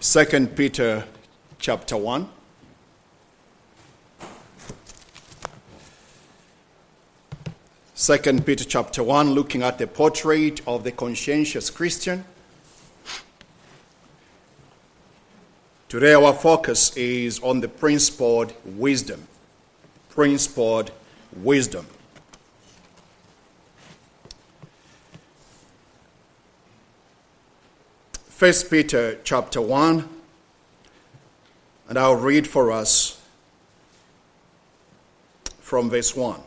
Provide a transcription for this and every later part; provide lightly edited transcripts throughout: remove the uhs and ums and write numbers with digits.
2 Peter chapter 1. Second Peter chapter 1, looking at the portrait of the conscientious Christian. Today our focus is on the principled wisdom. Principled wisdom. First Peter chapter 1, and I'll read for us from verse 1.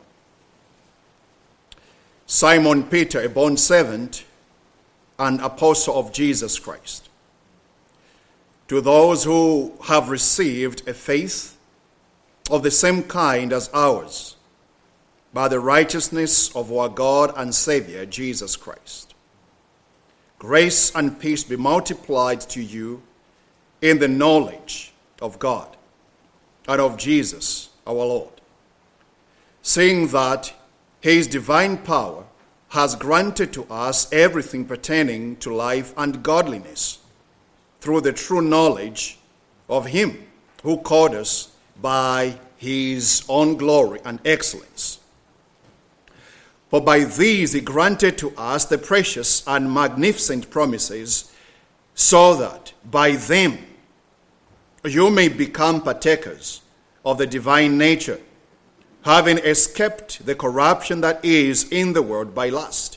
Simon Peter, a bondservant and apostle of Jesus Christ, to those who have received a faith of the same kind as ours, by the righteousness of our God and Savior, Jesus Christ. Grace and peace be multiplied to you in the knowledge of God and of Jesus our Lord, seeing that His divine power has granted to us everything pertaining to life and godliness through the true knowledge of Him who called us by His own glory and excellence. For by these He granted to us the precious and magnificent promises, so that by them you may become partakers of the divine nature, having escaped the corruption that is in the world by lust.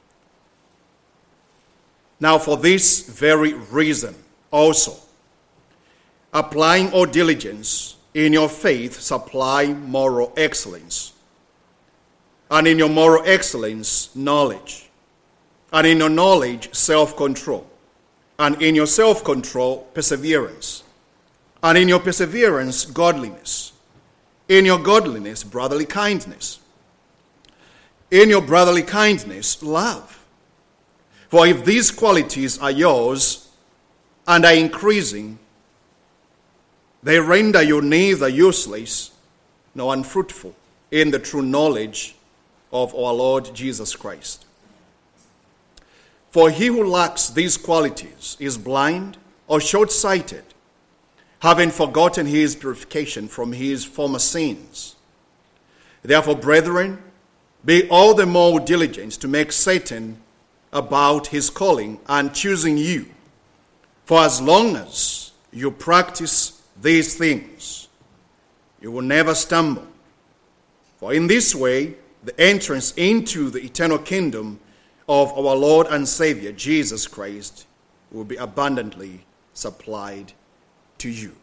Now for this very reason also, applying all diligence, in your faith supply moral excellence, and in your moral excellence knowledge, and in your knowledge self-control, and in your self-control perseverance, and in your perseverance godliness, in your godliness brotherly kindness, in your brotherly kindness love. For if these qualities are yours and are increasing, they render you neither useless nor unfruitful in the true knowledge of our Lord Jesus Christ. For he who lacks these qualities is blind or short-sighted, having forgotten his purification from his former sins. Therefore, brethren, be all the more diligent to make certain about his calling and choosing you. For as long as you practice these things, you will never stumble. For in this way, the entrance into the eternal kingdom of our Lord and Savior, Jesus Christ, will be abundantly supplied to you.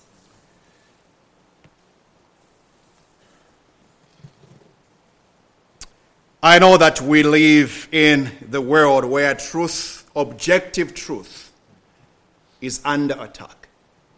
I know that we live in the world where truth, objective truth, is under attack.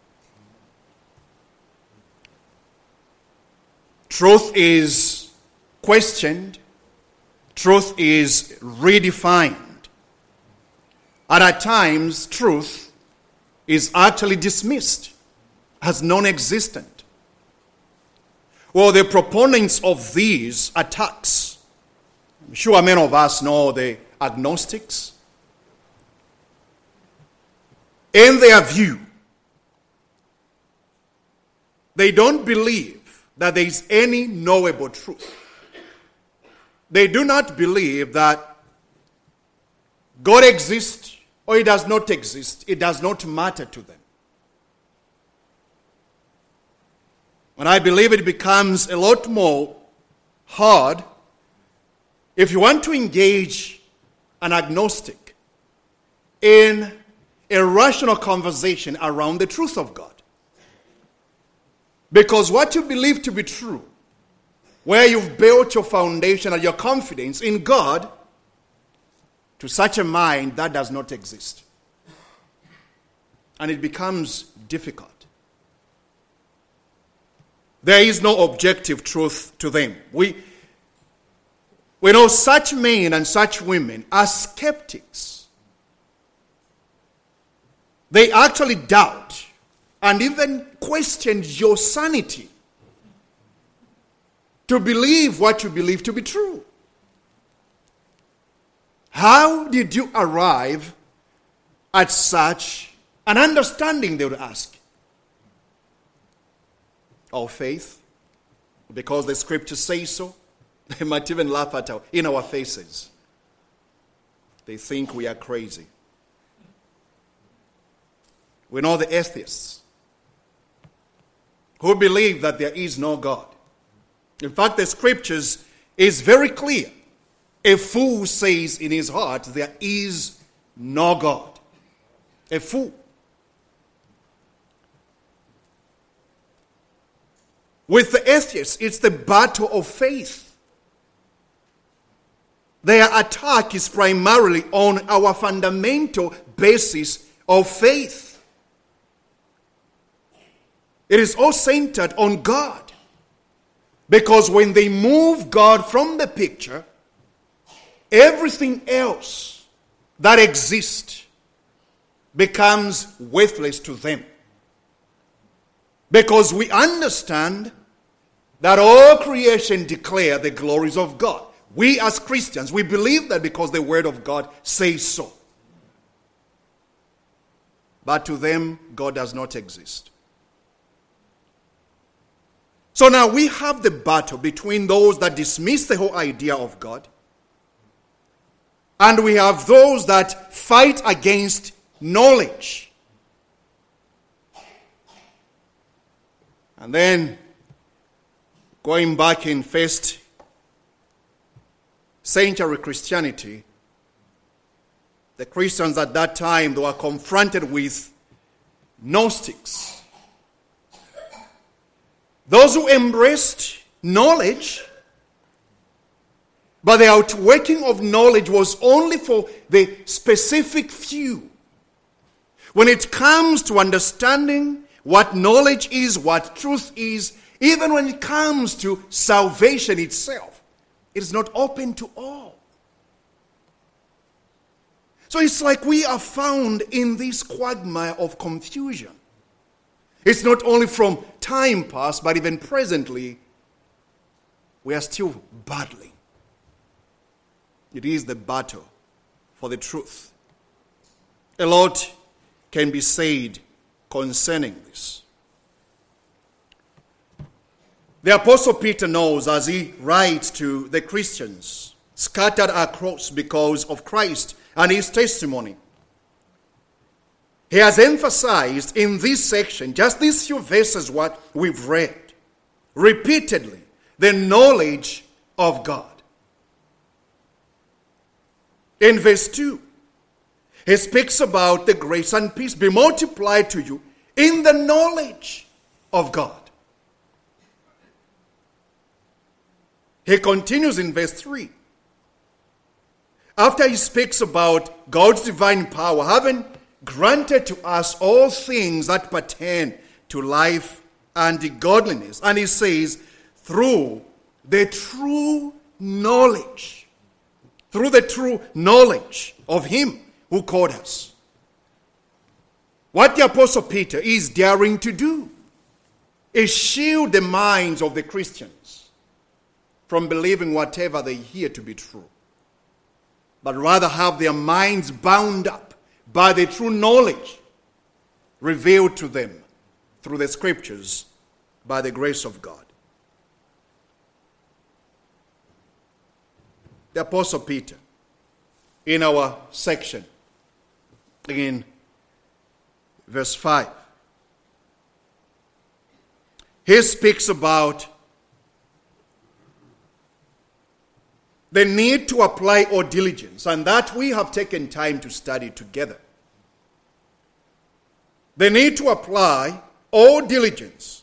Truth is questioned, truth is redefined, and at times truth is actually dismissed as non-existent. Well, the proponents of these attacks, I'm sure many of us know the agnostics. In their view, they don't believe that there is any knowable truth. They do not believe that God exists or He does not exist. It does not matter to them. And I believe it becomes a lot more hard if you want to engage an agnostic in a rational conversation around the truth of God. Because what you believe to be true, where you've built your foundation and your confidence in God, to such a mind that does not exist. And it becomes difficult. There is no objective truth to them. We know such men and such women are skeptics. They actually doubt and even question your sanity to believe what you believe to be true. How did you arrive at such an understanding, they would ask. Our faith, because the scripture says so. They might even laugh at in our faces. They think we are crazy. We know the atheists who believe that there is no God. In fact, the scriptures is very clear. A fool says in his heart, there is no God. A fool. With the atheists, it's the battle of faith. Their attack is primarily on our fundamental basis of faith. It is all centered on God. Because when they move God from the picture, everything else that exists becomes worthless to them. Because we understand that all creation declare the glories of God. We as Christians, we believe that because the Word of God says so. But to them, God does not exist. So now we have the battle between those that dismiss the whole idea of God, and we have those that fight against knowledge. And then, going back in first century Christianity, the Christians at that time, they were confronted with Gnostics. Those who embraced knowledge, but the outworking of knowledge was only for the specific few. When it comes to understanding what knowledge is, what truth is, even when it comes to salvation itself, it is not open to all. So it's like we are found in this quagmire of confusion. It's not only from time past, but even presently, we are still battling. It is the battle for the truth. A lot can be said concerning this. The Apostle Peter knows, as he writes to the Christians scattered across because of Christ and his testimony, he has emphasized in this section, just these few verses what we've read, repeatedly, the knowledge of God. In verse 2, he speaks about the grace and peace be multiplied to you in the knowledge of God. He continues in verse 3. After he speaks about God's divine power, having granted to us all things that pertain to life and godliness. And he says, through the true knowledge of him who called us. What the Apostle Peter is daring to do is shield the minds of the Christians from believing whatever they hear to be true, but rather have their minds bound up by the true knowledge revealed to them through the scriptures by the grace of God. The Apostle Peter, in our section, in verse 5, he speaks about the need to apply all diligence, and that we have taken time to study together. The need to apply all diligence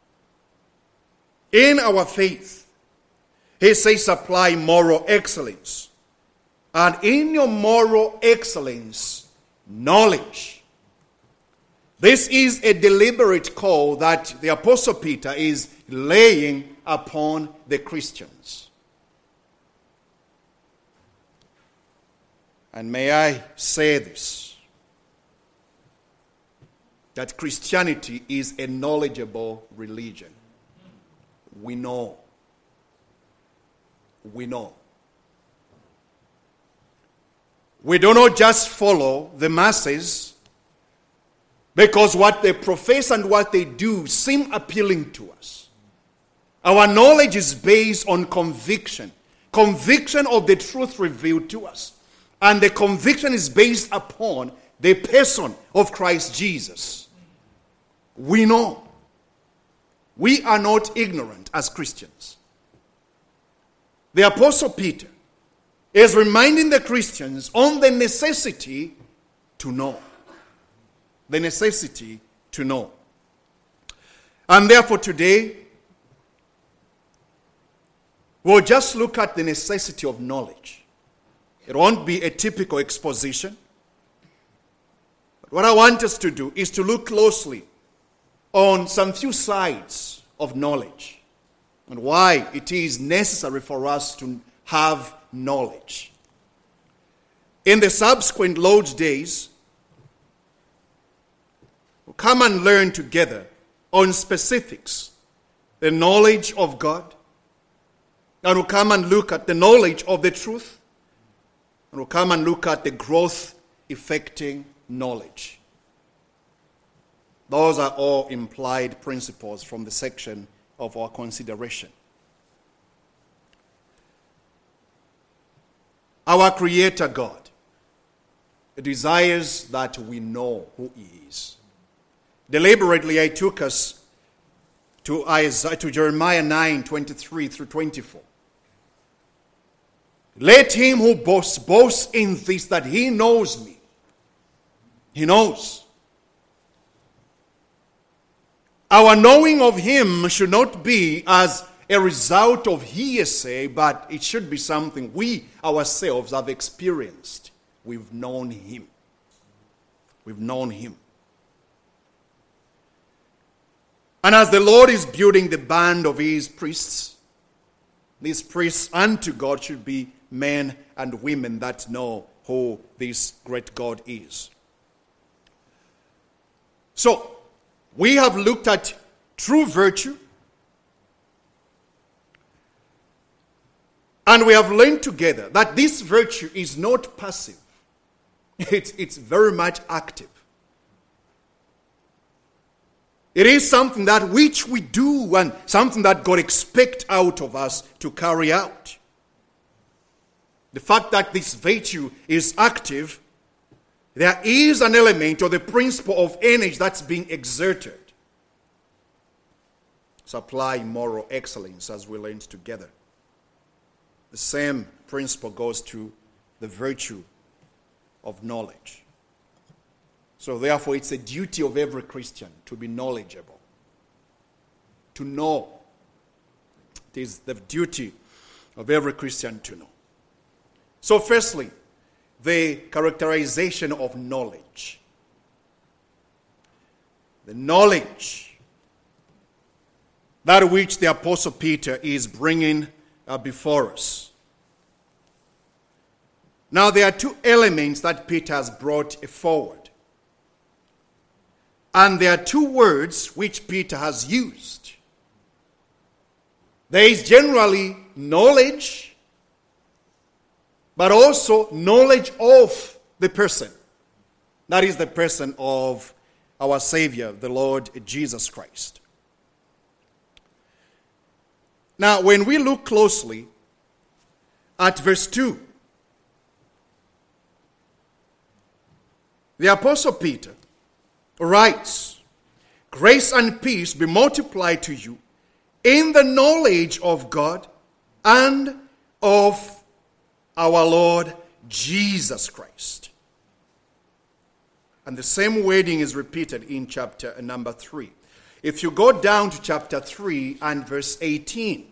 in our faith. He says apply moral excellence. And in your moral excellence, knowledge. This is a deliberate call that the Apostle Peter is laying upon the Christians. And may I say this, that Christianity is a knowledgeable religion. We know. We know. We do not just follow the masses, because what they profess and what they do seem appealing to us. Our knowledge is based on conviction of the truth revealed to us. And the conviction is based upon the person of Christ Jesus. We know. We are not ignorant as Christians. The Apostle Peter is reminding the Christians on the necessity to know. The necessity to know. And therefore today, we'll just look at the necessity of knowledge. It won't be a typical exposition. But what I want us to do is to look closely on some few sides of knowledge and why it is necessary for us to have knowledge. In the subsequent Lord's days, we'll come and learn together on specifics, the knowledge of God, and we'll come and look at the knowledge of the truth, and we'll come and look at the growth-effecting knowledge. Those are all implied principles from the section of our consideration. Our Creator God desires that we know who He is. Deliberately, I took us to Jeremiah 9:23 through 24. Let him who boasts, boast in this, that he knows me. He knows. Our knowing of Him should not be as a result of hearsay, but it should be something we ourselves have experienced. We've known Him. We've known Him. And as the Lord is building the band of His priests, these priests unto God should be men and women that know who this great God is. So, we have looked at true virtue, and we have learned together that this virtue is not passive. It's very much active. It is something that which we do and something that God expects out of us to carry out. The fact that this virtue is active, there is an element or the principle of energy that's being exerted. Supply moral excellence, as we learned together. The same principle goes to the virtue of knowledge. So therefore, it's a duty of every Christian to be knowledgeable, to know. It is the duty of every Christian to know. So firstly, the characterization of knowledge. The knowledge that which the Apostle Peter is bringing before us. Now there are two elements that Peter has brought forward. And there are two words which Peter has used. There is generally knowledge, but also knowledge of the person. That is the person of our Savior, the Lord Jesus Christ. Now, when we look closely at verse 2, the Apostle Peter writes, "Grace and peace be multiplied to you in the knowledge of God and of our Lord Jesus Christ." And the same wording is repeated in chapter number 3. If you go down to chapter 3 and verse 18,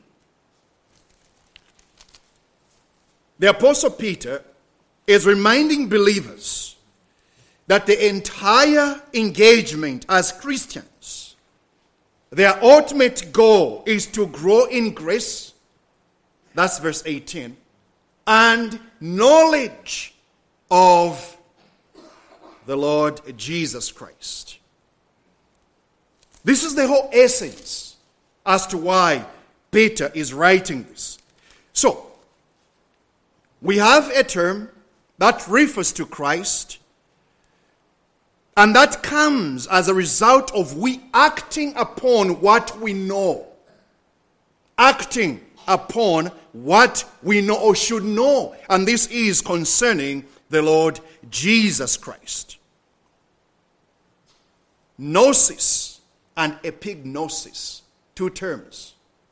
the Apostle Peter is reminding believers that the entire engagement as Christians, their ultimate goal is to grow in grace. That's verse 18. And knowledge of the Lord Jesus Christ. This is the whole essence as to why Peter is writing this. So, we have a term that refers to Christ, And that comes as a result of we acting upon what we know. Acting upon what we know or should know. And this is concerning the Lord Jesus Christ. Gnosis and epignosis, two terms.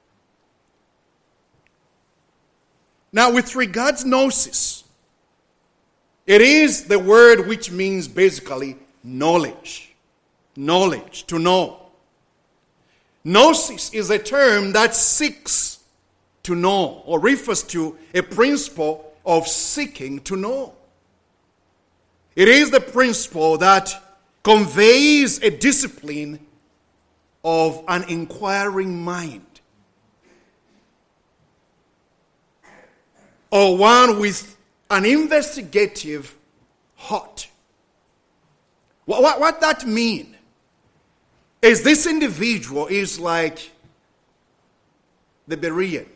Now, with regards gnosis, it is the word which means basically knowledge. Knowledge, to know. Gnosis is a term that seeks to know or refers to a principle of seeking to know. It is the principle that conveys a discipline of an inquiring mind, or one with an investigative heart. What that means is this individual is like the Bereans,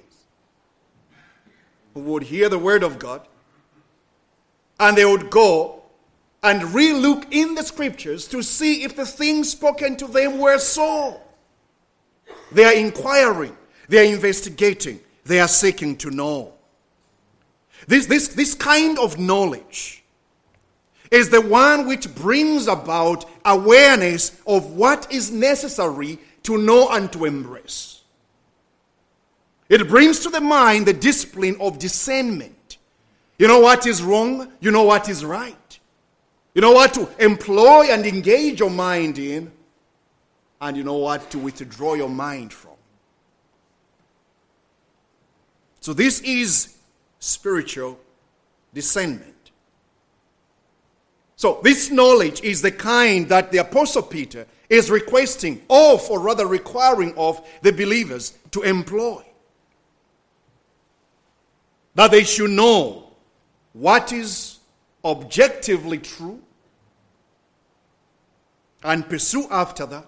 who would hear the word of God, and they would go and re-look in the scriptures to see if the things spoken to them were so. They are inquiring, they are investigating, they are seeking to know. This kind of knowledge is the one which brings about awareness of what is necessary to know and to embrace. It brings to the mind the discipline of discernment. You know what is wrong, you know what is right. You know what to employ and engage your mind in, and you know what to withdraw your mind from. So this is spiritual discernment. So this knowledge is the kind that the Apostle Peter is requesting of, or rather requiring of, the believers to employ. That they should know what is objectively true and pursue after that.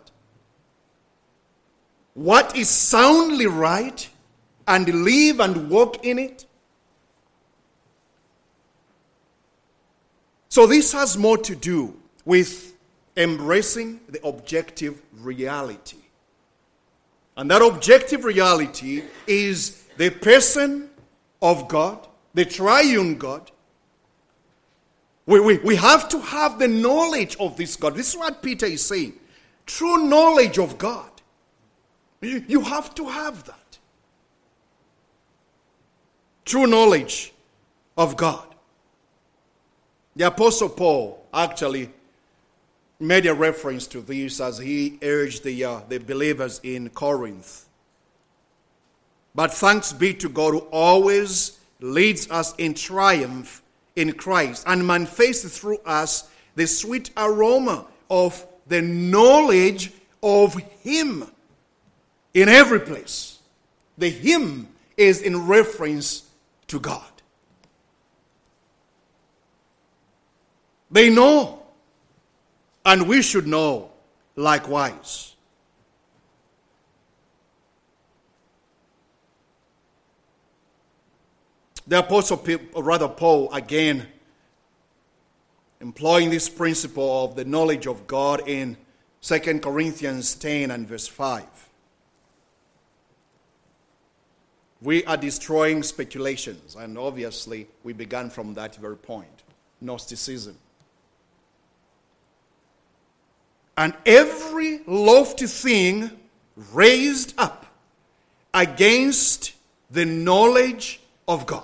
What is soundly right and live and walk in it. So this has more to do with embracing the objective reality. And that objective reality is the person of God, the triune God. We have to have the knowledge of this God. This is what Peter is saying. True knowledge of God. You have to have that. True knowledge of God. The Apostle Paul actually made a reference to this as he urged the believers in Corinth. But thanks be to God who always leads us in triumph in Christ and manifests through us the sweet aroma of the knowledge of Him in every place. The Him is in reference to God. They know, and we should know likewise. The Apostle Paul, again, employing this principle of the knowledge of God in 2 Corinthians 10 and verse 5. We are destroying speculations, and obviously we began from that very point, Gnosticism. And every lofty thing raised up against the knowledge of God.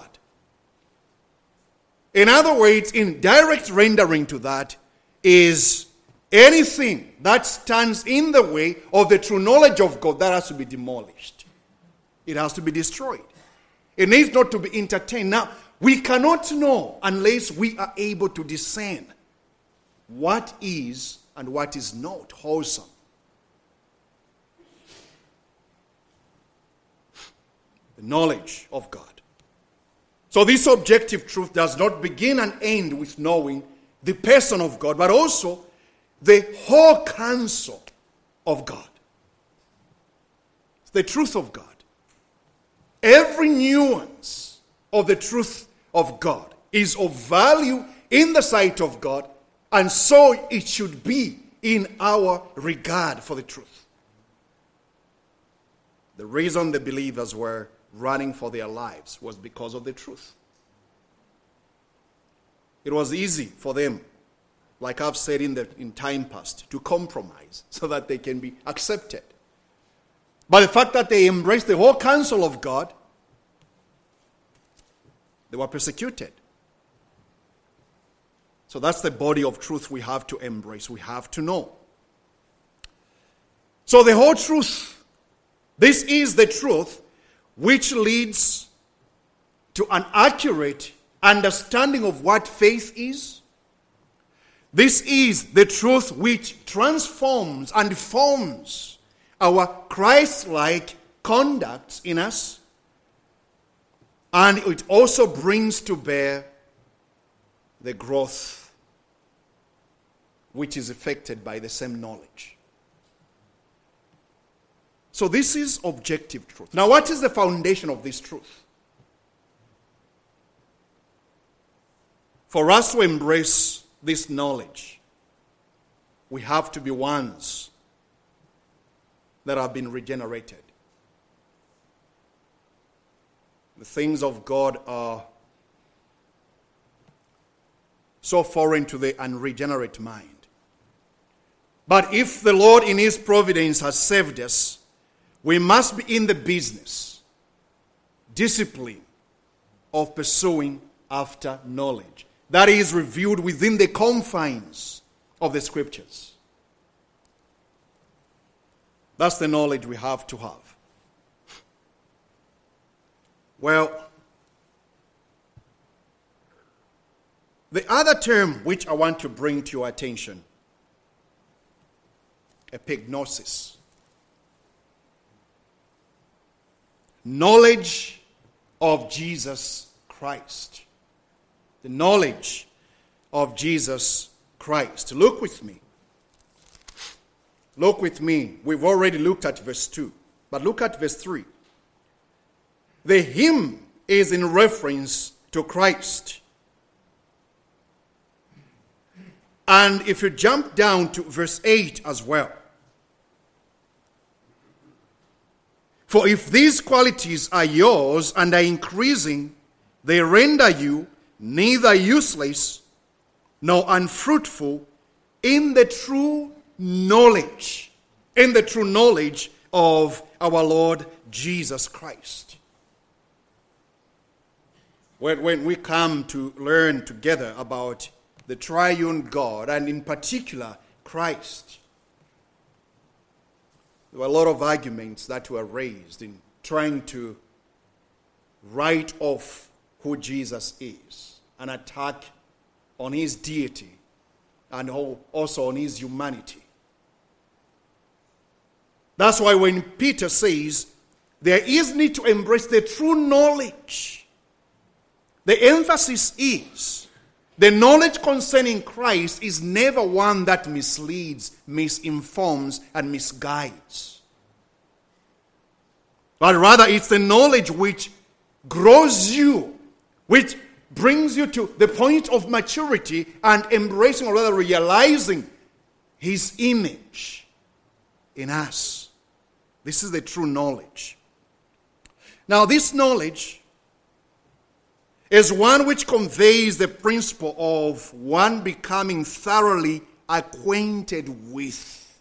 In other words, in direct rendering to that is anything that stands in the way of the true knowledge of God that has to be demolished. It has to be destroyed. It needs not to be entertained. Now, we cannot know unless we are able to discern what is and what is not wholesome. The knowledge of God. So this objective truth does not begin and end with knowing the person of God, but also the whole counsel of God. It's the truth of God. Every nuance of the truth of God is of value in the sight of God And so it should be in our regard for the truth. The reason the believers were running for their lives was because of the truth. It was easy for them, like I've said in time past, to compromise so that they can be accepted. But the fact that they embraced the whole counsel of God, they were persecuted. So that's the body of truth we have to embrace. We have to know. So the whole truth, this is the truth which leads to an accurate understanding of what faith is. This is the truth which transforms and forms our Christ-like conduct in us. And it also brings to bear the growth which is effected by the same knowledge. So this is objective truth. Now, what is the foundation of this truth? For us to embrace this knowledge, we have to be ones that have been regenerated. The things of God are so foreign to the unregenerate mind. But if the Lord in His providence has saved us, we must be in the business, discipline of pursuing after knowledge. That is revealed within the confines of the Scriptures. That's the knowledge we have to have. Well, the other term which I want to bring to your attention, epignosis. Knowledge of Jesus Christ. The knowledge of Jesus Christ. Look with me. Look with me. We've already looked at verse 2. But look at verse 3. The hymn is in reference to Christ. And if you jump down to verse 8 as well. For if these qualities are yours and are increasing, they render you neither useless nor unfruitful in the true knowledge, of our Lord Jesus Christ. When we come to learn together about the triune God, and in particular Christ, there were a lot of arguments that were raised in trying to write off who Jesus is, an attack on His deity and also on His humanity. That's why when Peter says there is need to embrace the true knowledge, the emphasis is the knowledge concerning Christ is never one that misleads, misinforms, and misguides. But rather it's the knowledge which grows you, which brings you to the point of maturity and embracing, or rather realizing, His image in us. This is the true knowledge. Now, this knowledge is one which conveys the principle of one becoming thoroughly acquainted with.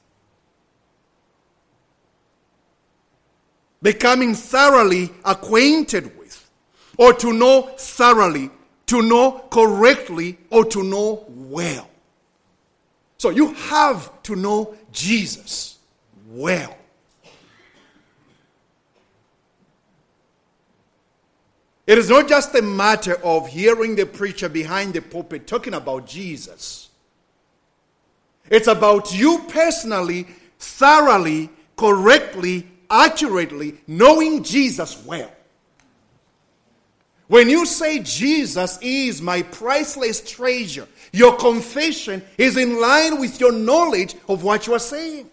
Becoming thoroughly acquainted with. Or to know thoroughly, to know correctly, or to know well. So you have to know Jesus well. It is not just a matter of hearing the preacher behind the pulpit talking about Jesus. It's about you personally, thoroughly, correctly, accurately knowing Jesus well. When you say Jesus is my priceless treasure, your confession is in line with your knowledge of what you are saying.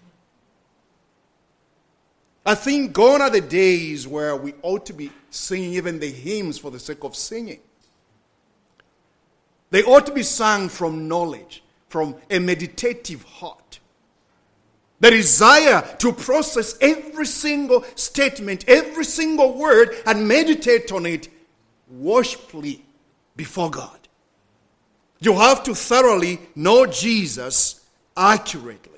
I think gone are the days where we ought to be singing even the hymns for the sake of singing. They ought to be sung from knowledge, from a meditative heart. The desire to process every single statement, every single word, and meditate on it worshipfully before God. You have to thoroughly know Jesus accurately.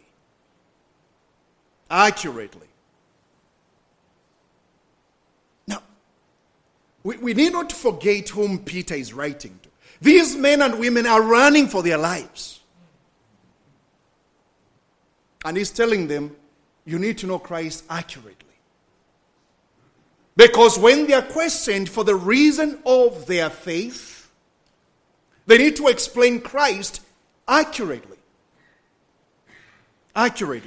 Accurately. Now, we need not forget whom Peter is writing to. These men and women are running for their lives. And he's telling them, you need to know Christ accurately. Because when they are questioned for the reason of their faith, they need to explain Christ accurately. Accurately.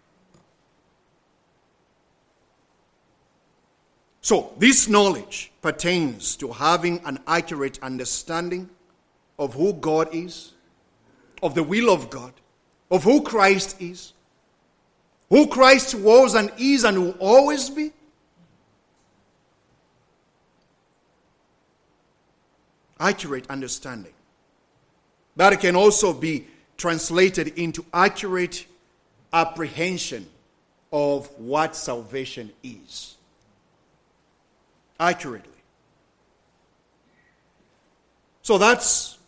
So, this knowledge pertains to having an accurate understanding of who God is, of the will of God, of who Christ is, who Christ was and is and will always be. Accurate understanding. That can also be translated into accurate apprehension of what salvation is. Accurately. So that's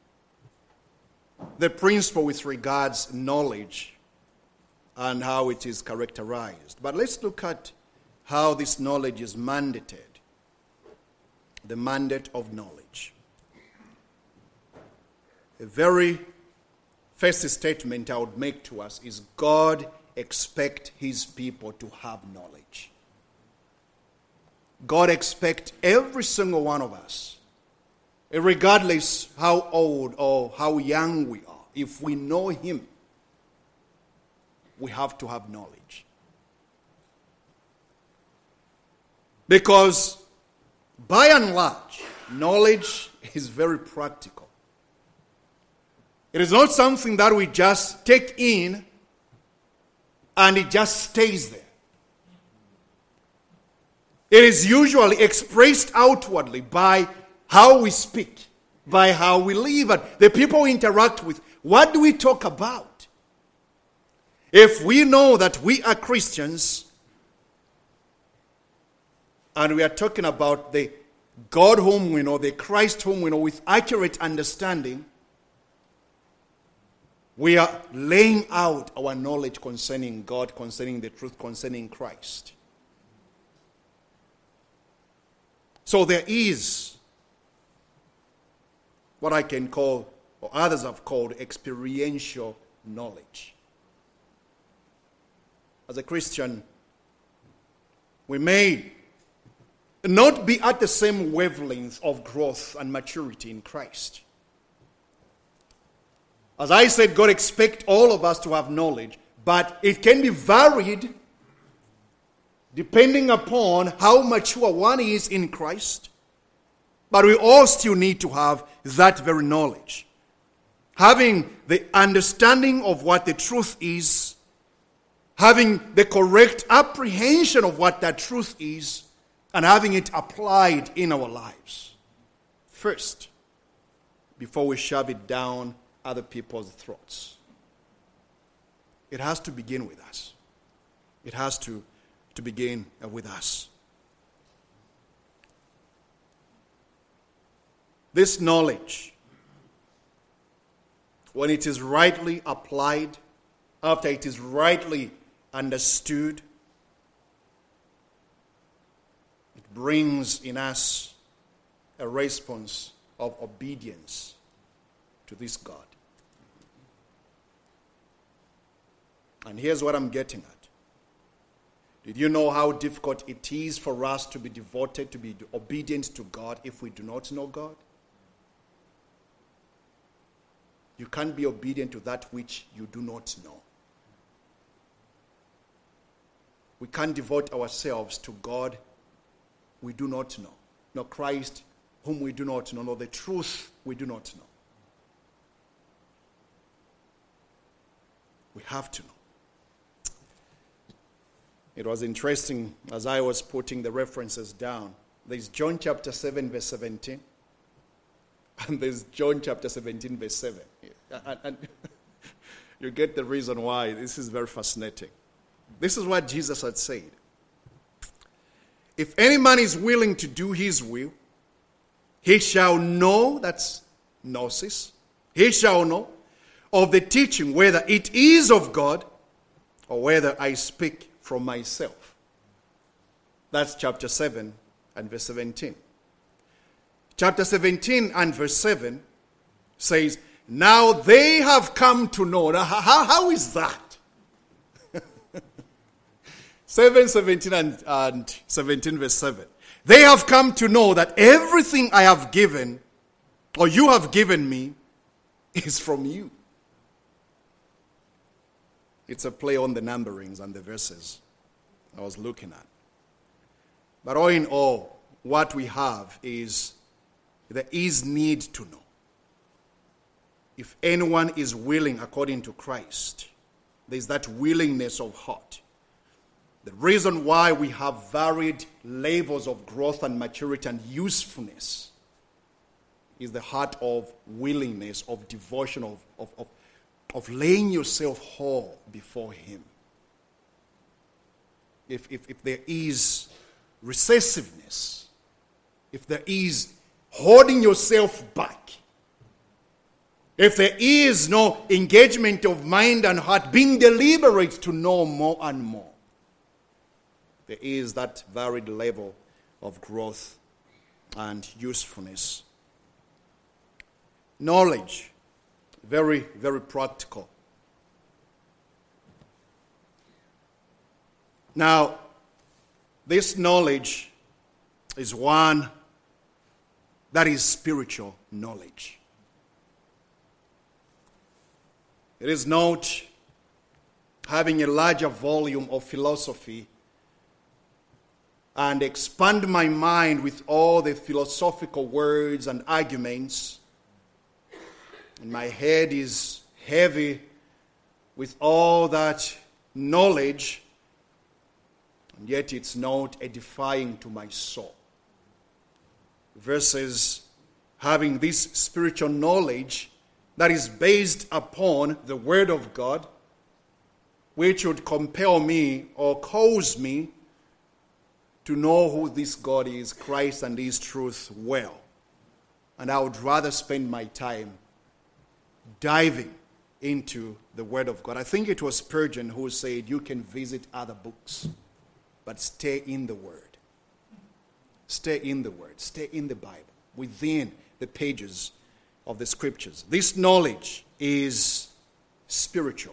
the principle with regards knowledge and how it is characterized. But let's look at how this knowledge is mandated. The mandate of knowledge. The very first statement I would make to us is God expects his people to have knowledge. God expects every single one of us, regardless how old or how young we are, if we know him, we have to have knowledge. Because by and large, knowledge is very practical. It is not something that we just take in and it just stays there. It is usually expressed outwardly by how we speak, by how we live, and the people we interact with. What do we talk about? If we know that we are Christians and we are talking about the God whom we know, the Christ whom we know with accurate understanding, we are laying out our knowledge concerning God, concerning the truth, concerning Christ. So there is what I can call, or others have called, experiential knowledge. As a Christian, we may not be at the same wavelength of growth and maturity in Christ. As I said, God expects all of us to have knowledge, but it can be varied depending upon how mature one is in Christ. But we all still need to have that very knowledge. Having the understanding of what the truth is, having the correct apprehension of what that truth is, and having it applied in our lives. First, before we shove it down other people's throats. It has to begin with us. It has to begin with us. This knowledge, when it is rightly applied, after it is rightly understood, it brings in us a response of obedience to this God. And here's what I'm getting at. Did you know how difficult it is for us to be devoted, to be obedient to God if we do not know God? You can't be obedient to that which you do not know. We can't devote ourselves to God we do not know. No Christ whom we do not know, nor the truth we do not know. We have to know. It was interesting as I was putting the references down. There's John chapter 7, verse 17. And there's John chapter 17, verse 7. And you get the reason why. This is very fascinating. This is what Jesus had said. If any man is willing to do his will, he shall know, that's gnosis, he shall know of the teaching, whether it is of God or whether I speak from myself. That's chapter 7 and verse 17. Chapter 17 and verse 7 says, now they have come to know. Now, how is that? 17 and 17 verse 7. They have come to know that everything I have given, or you have given me, is from you. It's a play on the numberings and the verses I was looking at. But all in all, what we have is there is need to know. If anyone is willing according to Christ, there's that willingness of heart. The reason why we have varied levels of growth and maturity and usefulness is the heart of willingness, of devotion, of laying yourself whole before Him. If there is recessiveness, if there is holding yourself back, if there is no engagement of mind and heart, being deliberate to know more and more, there is that varied level of growth and usefulness. Knowledge, very, very practical. Now, this knowledge is one that is spiritual knowledge. It is not having a larger volume of philosophy and expand my mind with all the philosophical words and arguments. And my head is heavy with all that knowledge, and yet it's not edifying to my soul. Versus having this spiritual knowledge that is based upon the Word of God, which would compel me or cause me to know who this God is, Christ and His truth, well. And I would rather spend my time diving into the Word of God. I think it was Spurgeon who said, you can visit other books, but stay in the Word. Stay in the Word. Stay in the Bible, within the pages of the Scriptures. This knowledge is spiritual.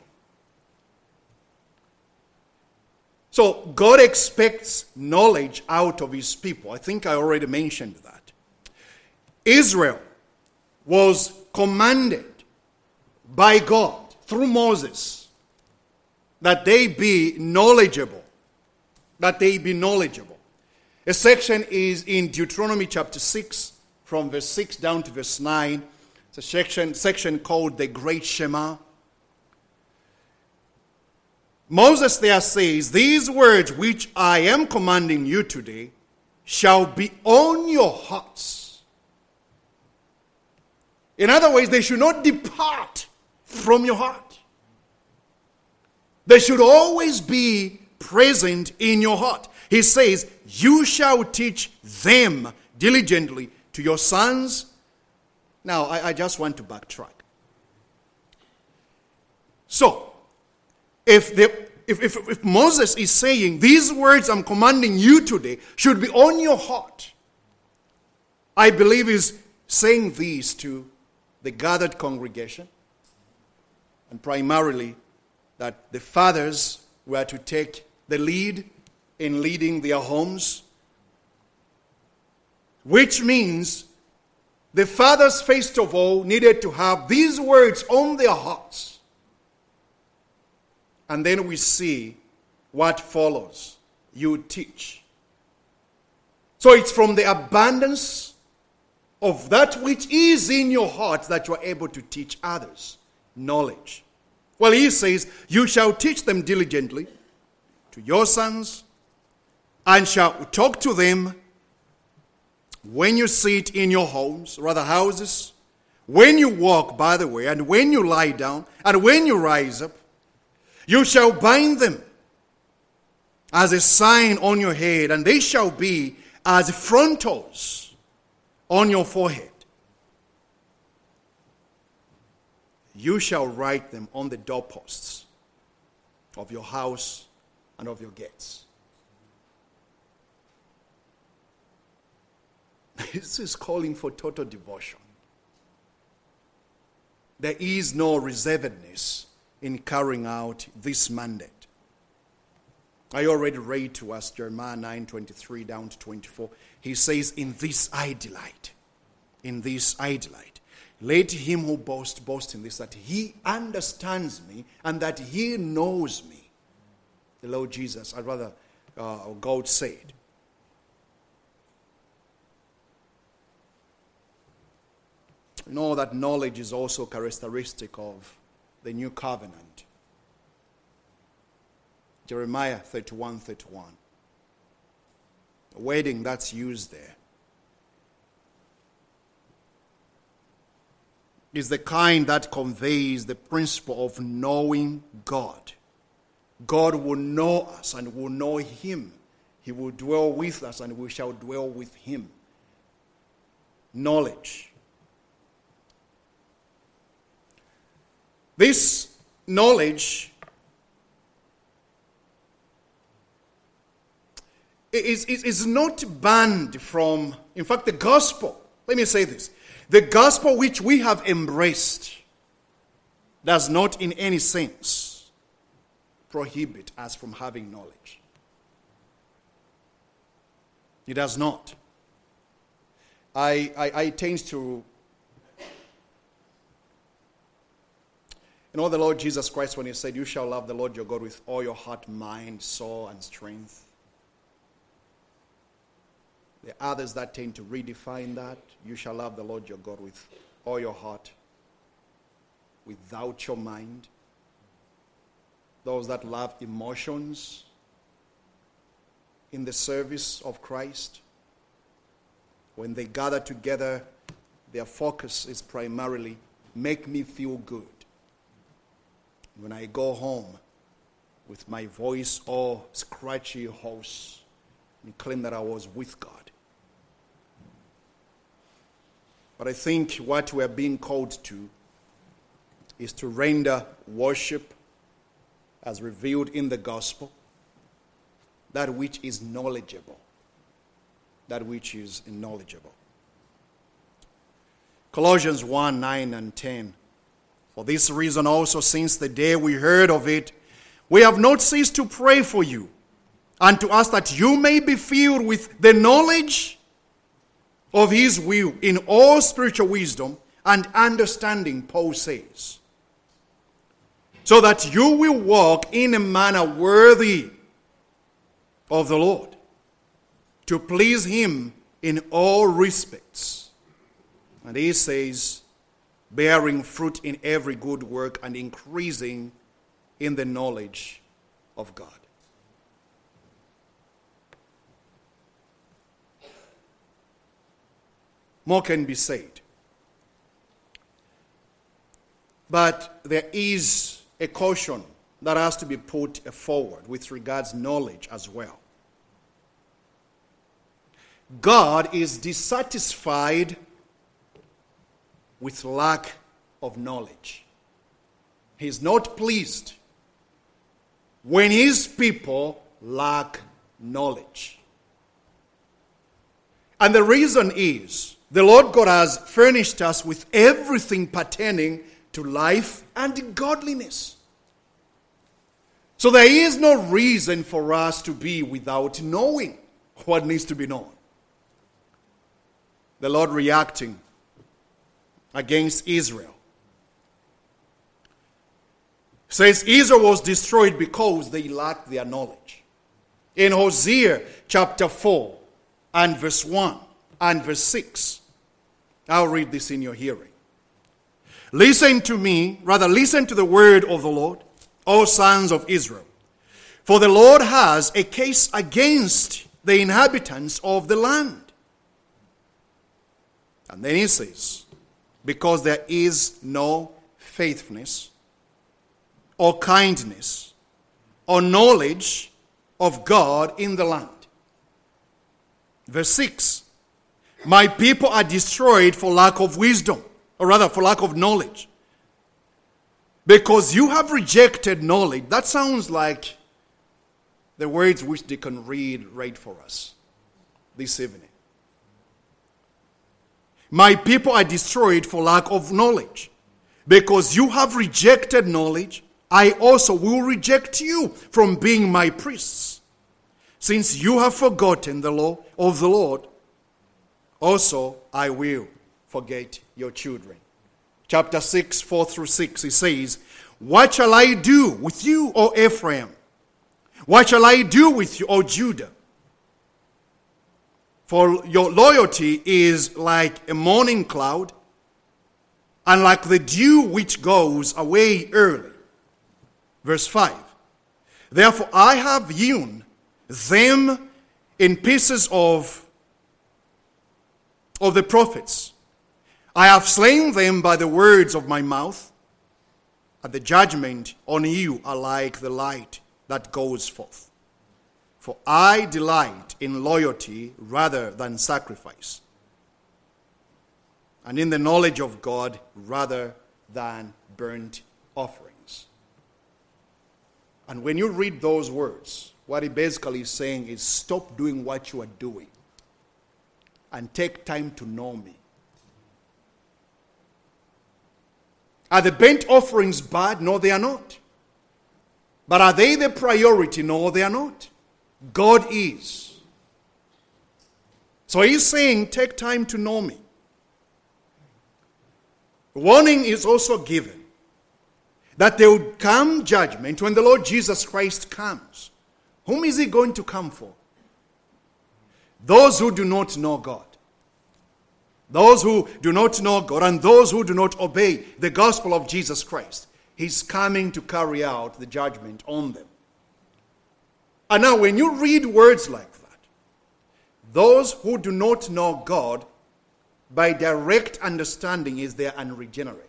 So God expects knowledge out of His people. I think I already mentioned that. Israel was commanded by God through Moses that they be knowledgeable. That they be knowledgeable. A section is in Deuteronomy chapter 6, from verse 6 down to verse 9. It's a section called the Great Shema. Moses there says, these words which I am commanding you today shall be on your hearts. In other words, they should not depart from your heart. They should always be present in your heart. He says, you shall teach them diligently to your sons. Now, I just want to backtrack. So, if Moses is saying, these words I'm commanding you today should be on your heart, I believe he's saying these to the gathered congregation, and primarily that the fathers were to take the lead in leading their homes, which means the fathers, first of all, needed to have these words on their hearts. And then we see what follows. You teach. So it's from the abundance of that which is in your heart that you are able to teach others. Knowledge. Well, he says, you shall teach them diligently to your sons, and shall talk to them when you sit in your homes, rather houses, When you walk, by the way, and when you lie down, and when you rise up, you shall bind them as a sign on your head, and they shall be as frontals on your forehead. You shall write them on the doorposts of your house and of your gates. This is calling for total devotion. There is no reservedness in carrying out this mandate. I already read to us Jeremiah 9:23 down to 24. He says, in this I delight. In this I delight. Let him who boasts, boast in this, that he understands me and that he knows me. The Lord Jesus, God said. You know that knowledge is also characteristic of the new covenant. Jeremiah 31:31. The wording that's used there is the kind that conveys the principle of knowing God. God will know us and will know him. He will dwell with us and we shall dwell with him. Knowledge. This knowledge is not banned from, in fact, the gospel. Let me say this. The gospel which we have embraced does not in any sense prohibit us from having knowledge. It does not. I tend to, the Lord Jesus Christ, when he said, you shall love the Lord your God with all your heart, mind, soul, and strength. There are others that tend to redefine that. You shall love the Lord your God with all your heart, without your mind. Those that love emotions in the service of Christ. When they gather together, their focus is primarily, make me feel good. When I go home with my voice all scratchy hoarse and claim that I was with God. But I think what we are being called to is to render worship as revealed in the gospel, that which is knowledgeable. That which is knowledgeable. Colossians 1:9 and 10. For this reason also, since the day we heard of it, we have not ceased to pray for you, and to ask that you may be filled with the knowledge of his will in all spiritual wisdom and understanding, Paul says, so that you will walk in a manner worthy of the Lord, to please him in all respects. And he says, bearing fruit in every good work and increasing in the knowledge of God. More can be said. But there is a caution that has to be put forward with regards to knowledge as well. God is dissatisfied with lack of knowledge. He is not pleased when his people lack knowledge. And the reason is, the Lord God has furnished us with everything pertaining to life and godliness. So there is no reason for us to be without knowing what needs to be known. The Lord reacting against Israel says Israel was destroyed because they lacked their knowledge. In Hosea chapter 4 and verse 1 and verse 6, I'll read this in your hearing. Listen to the word of the Lord, all sons of Israel. For the Lord has a case against the inhabitants of the land. And then he says, because there is no faithfulness or kindness or knowledge of God in the land. Verse 6, my people are destroyed for lack of wisdom, or rather for lack of knowledge. Because you have rejected knowledge. That sounds like the words which they can read for us this evening. My people are destroyed for lack of knowledge. Because you have rejected knowledge, I also will reject you from being my priests. Since you have forgotten the law of the Lord, also I will forget your children. Chapter 6, 4 through 6, it says, what shall I do with you, O Ephraim? What shall I do with you, O Judah? For your loyalty is like a morning cloud, and like the dew which goes away early. Verse 5. Therefore I have hewn them in pieces of the prophets. I have slain them by the words of my mouth, and the judgment on you are like the light that goes forth. For I delight in loyalty rather than sacrifice, and in the knowledge of God rather than burnt offerings. And when you read those words, what he basically is saying is stop doing what you are doing and take time to know me. Are the burnt offerings bad? No, they are not. But are they the priority? No, they are not. God is. So he's saying, take time to know me. Warning is also given that there will come judgment when the Lord Jesus Christ comes. Whom is he going to come for? Those who do not know God. Those who do not know God and those who do not obey the gospel of Jesus Christ. He's coming to carry out the judgment on them. And now when you read words like that, those who do not know God, by direct understanding, is they are unregenerate.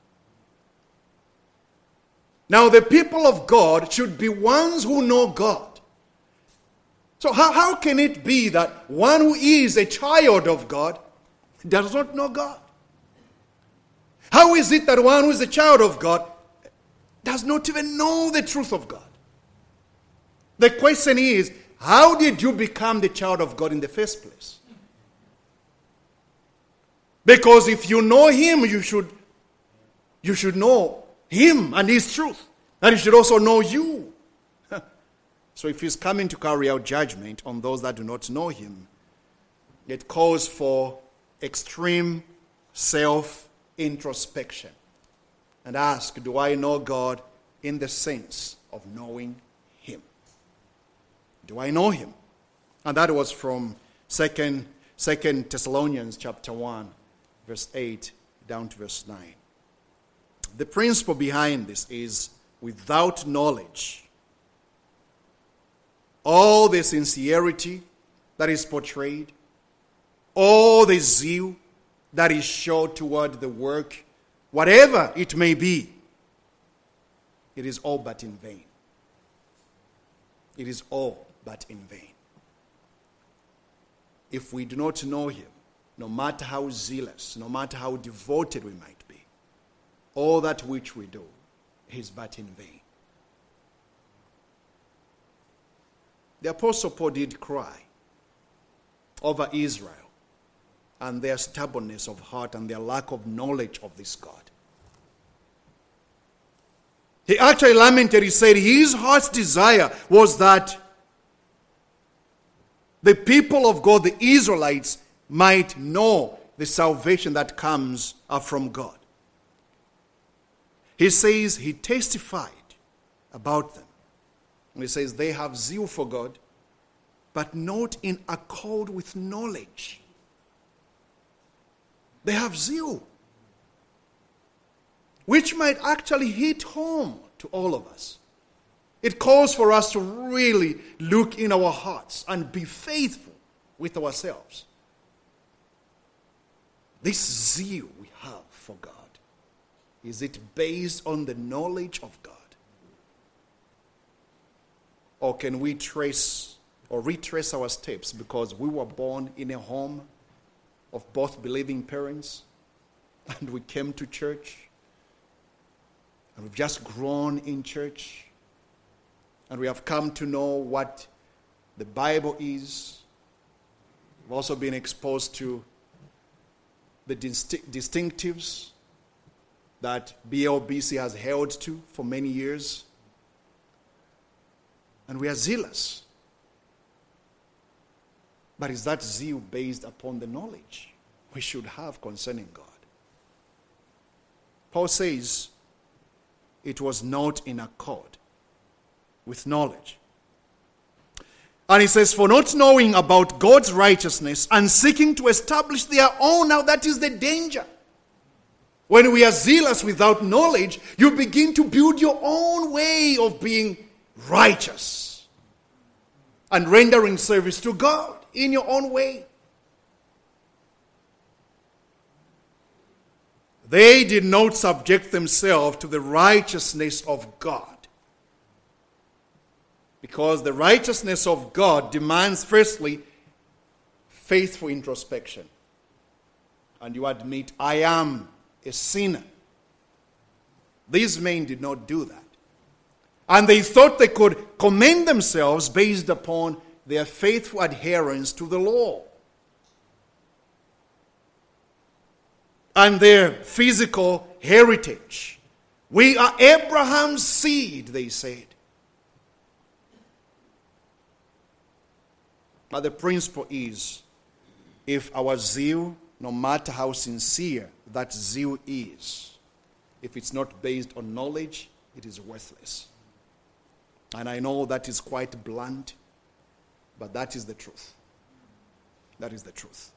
Now the people of God should be ones who know God. So how can it be that one who is a child of God does not know God? How is it that one who is a child of God does not even know the truth of God? The question is, how did you become the child of God in the first place? Because if you know him, you should know him and his truth. And he should also know you. So if he's coming to carry out judgment on those that do not know him, it calls for extreme self-introspection. And ask, do I know God in the sense of knowing him? Do I know him? And that was from 2 Thessalonians chapter 1, verse 8 down to verse 9. The principle behind this is, without knowledge, all the sincerity that is portrayed, all the zeal that is shown toward the work, whatever it may be, it is all but in vain. It is all but in vain. If we do not know him, no matter how zealous, no matter how devoted we might be, all that which we do is but in vain. The Apostle Paul did cry over Israel and their stubbornness of heart and their lack of knowledge of this God. He actually lamented, he said his heart's desire was that the people of God, the Israelites, might know the salvation that comes from God. He says he testified about them. And he says they have zeal for God, but not in accord with knowledge. They have zeal, which might actually hit home to all of us. It calls for us to really look in our hearts and be faithful with ourselves. This zeal we have for God? Is it based on the knowledge of God? Or can we trace or retrace our steps because we were born in a home of both believing parents and we came to church and we've just grown in church and we have come to know what the Bible is. We've also been exposed to the distinctives that BLBC has held to for many years. And we are zealous. But is that zeal based upon the knowledge we should have concerning God? Paul says it was not in accord with knowledge. And he says, for not knowing about God's righteousness and seeking to establish their own. Now that is the danger. When we are zealous without knowledge, you begin to build your own way of being righteous and rendering service to God in your own way. They did not subject themselves to the righteousness of God. Because the righteousness of God demands, firstly, faithful introspection. And you admit, I am a sinner. These men did not do that. And they thought they could commend themselves based upon their faithful adherence to the law. And their physical heritage. We are Abraham's seed, they said. But the principle is, if our zeal, no matter how sincere that zeal is, if it's not based on knowledge, it is worthless. And I know that is quite blunt, but that is the truth. That is the truth.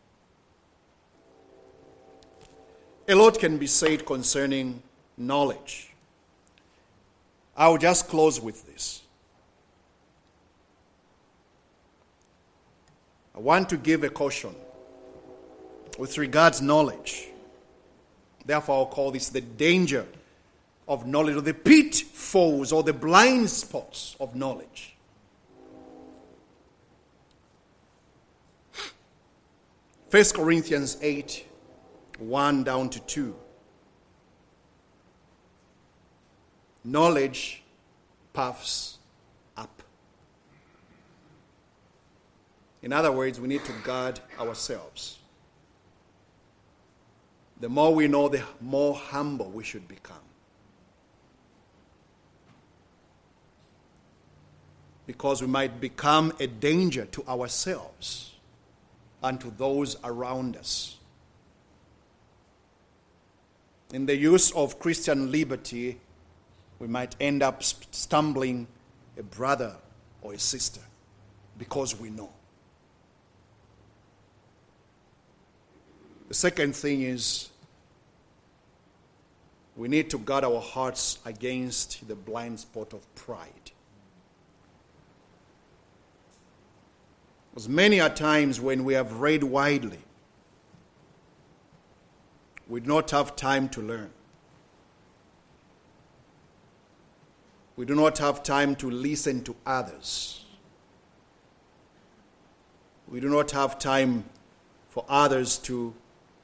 A lot can be said concerning knowledge. I'll just close with this. I want to give a caution with regards to knowledge. Therefore, I'll call this the danger of knowledge, or the pitfalls or the blind spots of knowledge. First Corinthians 8, 1 down to 2. Knowledge puffs up. In other words, we need to guard ourselves. The more we know, the more humble we should become. Because we might become a danger to ourselves and to those around us. In the use of Christian liberty, we might end up stumbling a brother or a sister because we know. The second thing is we need to guard our hearts against the blind spot of pride. Because many a times when we have read widely, we do not have time to learn. We do not have time to listen to others. We do not have time for others to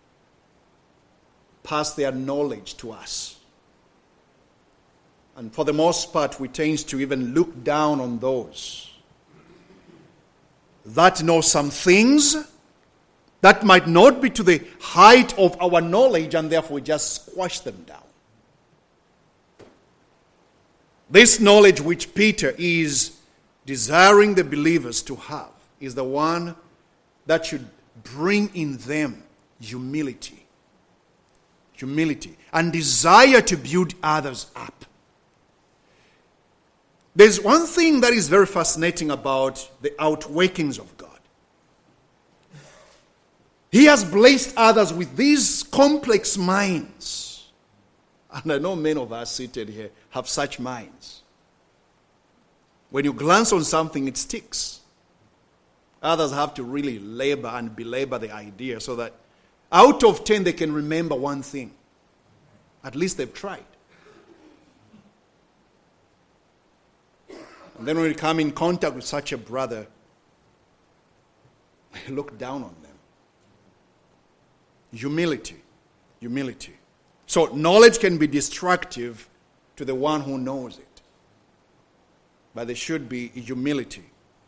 pass their knowledge to us. And for the most part, we tend to even look down on those that know some things that might not be to the height of our knowledge, and therefore we just squash them down. This knowledge which Peter is desiring the believers to have is the one that should bring in them humility. Humility and desire to build others up. There's one thing that is very fascinating about the outworkings of God. He has blessed others with these complex minds. And I know many of us seated here have such minds. When you glance on something, it sticks. Others have to really labor and belabor the idea so that out of 10 they can remember one thing. At least they've tried. And then when we come in contact with such a brother, we look down on them. Humility. So knowledge can be destructive to the one who knows it. But there should be humility.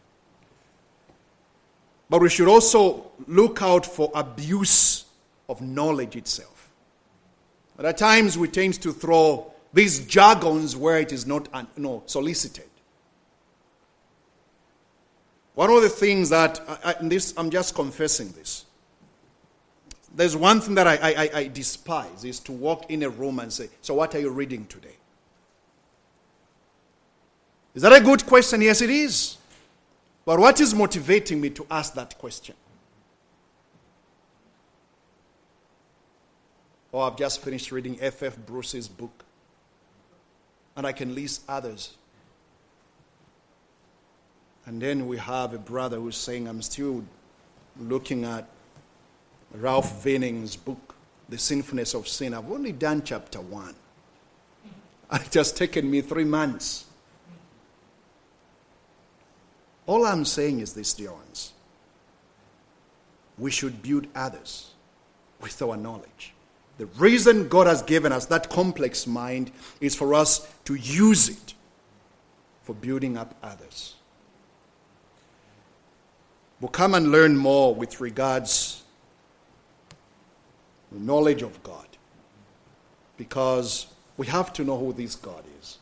But we should also look out for abuse of knowledge itself. At times we tend to throw these jargons where it is not solicited. One of the things that, I'm just confessing this. There's one thing that I despise is to walk in a room and say, so what are you reading today? Is that a good question? Yes, it is. But what is motivating me to ask that question? Oh, I've just finished reading F.F. Bruce's book. And I can list others. And then we have a brother who's saying, I'm still looking at Ralph Vinning's book, The Sinfulness of Sin. I've only done chapter 1. And it has taken me 3 months. All I'm saying is this, dear ones. We should build others with our knowledge. The reason God has given us that complex mind is for us to use it for building up others. We'll come and learn more with regards to the knowledge of God, because we have to know who this God is.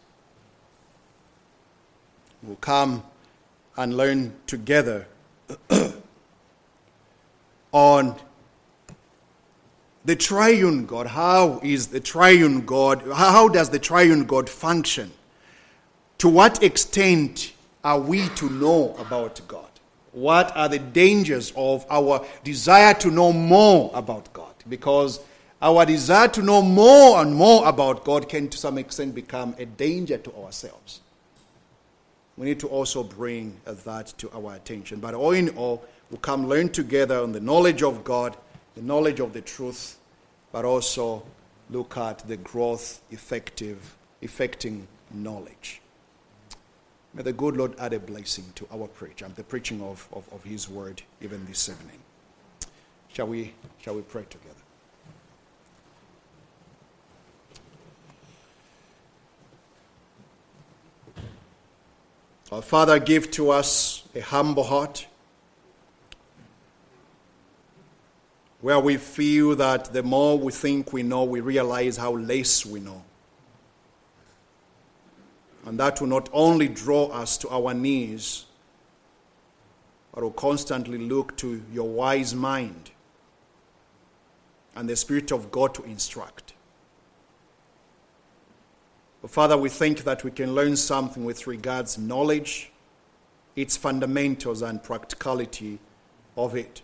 We'll come and learn together on the triune God. How is the triune God? How does the triune God function? To what extent are we to know about God? What are the dangers of our desire to know more about God? Because our desire to know more and more about God can to some extent become a danger to ourselves. We need to also bring that to our attention. But all in all, we'll come learn together on the knowledge of God, the knowledge of the truth, but also look at the growth effecting knowledge. May the good Lord add a blessing to our preach and the preaching of His word even this evening. Shall we pray together? Our Father, give to us a humble heart where we feel that the more we think we know, we realize how less we know. And that will not only draw us to our knees, but will constantly look to your wise mind and the Spirit of God to instruct. But Father, we think that we can learn something with regards to knowledge, its fundamentals and practicality of it.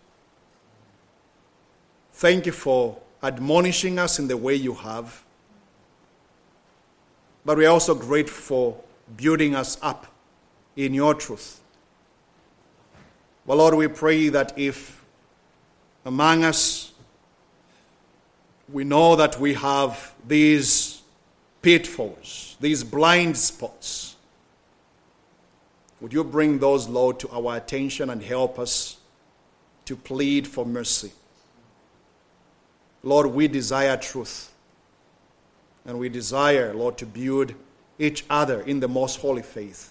Thank you for admonishing us in the way you have. But we are also grateful for building us up in your truth. Well, Lord, we pray that if among us we know that we have these pitfalls, these blind spots, would you bring those, Lord, to our attention and help us to plead for mercy? Lord, we desire truth. And we desire, Lord, to build each other in the most holy faith.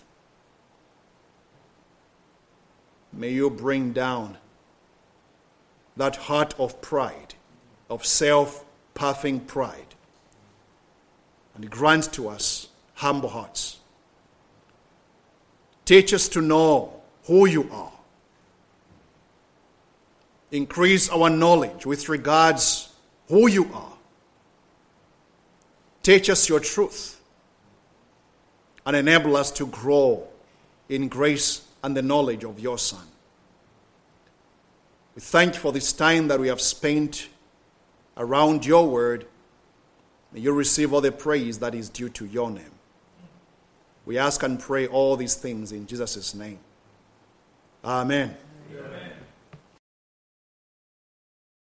May you bring down that heart of pride, of self-puffing pride, and grant to us humble hearts. Teach us to know who you are. Increase our knowledge with regards who you are. Teach us your truth and enable us to grow in grace and the knowledge of your Son. We thank you for this time that we have spent around your word. May you receive all the praise that is due to your name. We ask and pray all these things in Jesus' name. Amen.